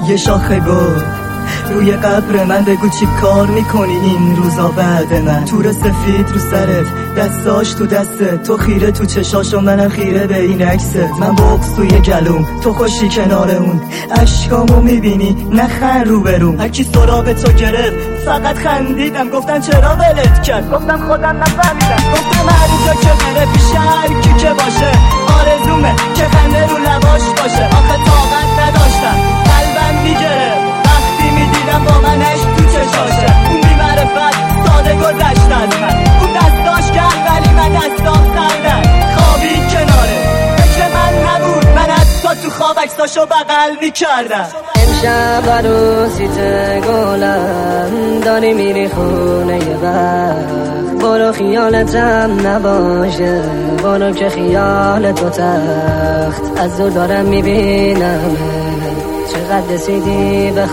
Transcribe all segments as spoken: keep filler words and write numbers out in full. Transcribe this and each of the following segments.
یه شاخه گل روی قبر من، بگو چی کار میکنی این روزا بعد من. تور سفید رو سرت، دستاش تو دستت، تو خیره تو چشاش و منم خیره به این عکست. من بغض توی گلوم، تو خوشی کنار اون، اشکامو میبینی نخن رو برون. هرکی سراغ تو گرفت فقط خندیدم، گفتن چرا ولت کرد، گفتم خودم نفهمیدم. گفتم هر جا که بره پیش هر کی که باشه، آرزومه که خنده رو لباش باشه. آخه طاقت نداشتم قلبم میگرفت وقتی میدیدم با منش تو چشاشه. اون بی معرفت ساده گذشت از من، اون دستاش کرد ولی من دستام سردن. خوابی کناره فکر من نبود، من حتی تو خواب عکساشو بغل میکردم. امشب عروسیت گلم داری میری خونه یه وقت، برو خیالتم نباشه، برو که خیال تو تخت. از دور دارم میبینم چقدر رسیدی به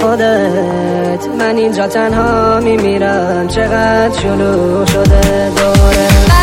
خودت، من اینجا تنها میمیرم، چقدر شلوغ شده دوره.